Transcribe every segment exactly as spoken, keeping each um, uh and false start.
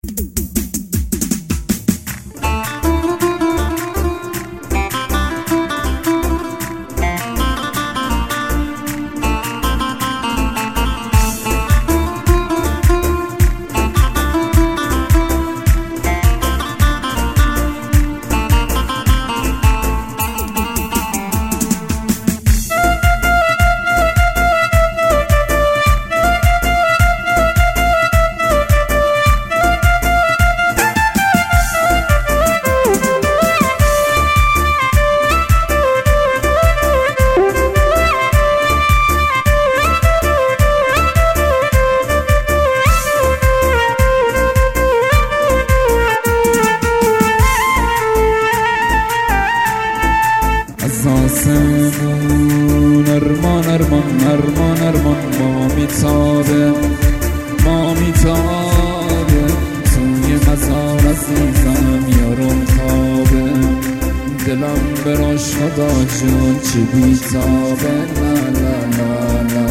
اساسمون ارمان ارمان ارمان ارمان ما میتابه ما میتابه توی مزار عزیزم یارم خوابه دلم براش خدا جون چی بیتابه لا لا لا لا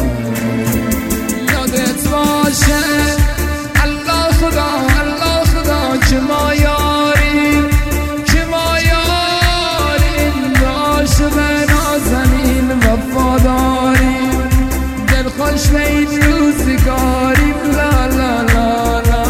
یادت باشه الله خدا الله خدا که ما یاریم که ما یاریم عاشق نازنین وفاداریم دل خوش به این روزگاریم لا لا لا لا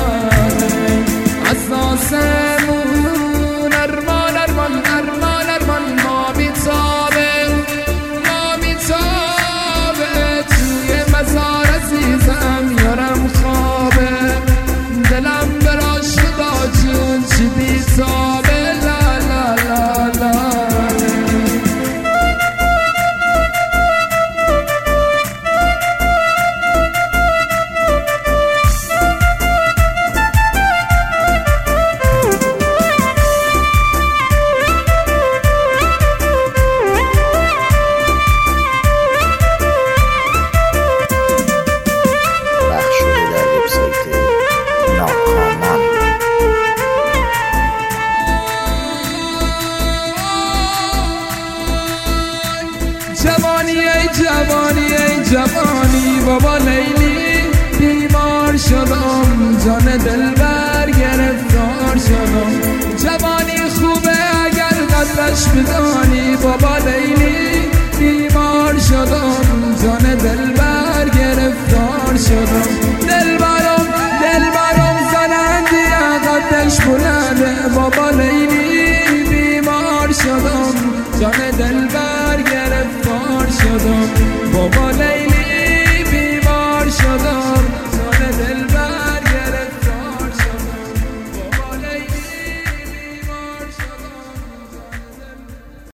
اساسمون ارمان ارمان ارمان ارمان ما میتابه ما میتابه توی مزار عزیزم یارم خوابه دلم براش خدا جون چی بیتابه لا لا لا لا جوانی ای جوانی ای جوانی بابا لیلی بیمار شدم جان دلبر گرفتار شدم جوانی خوبه اگر قدرش بدانی بابا لیلی بیمار شدم جان دلبر گرفتار شدم دلبرم دلبرم زنندی قدش بلنده بابا لیلی بیمار شدم جان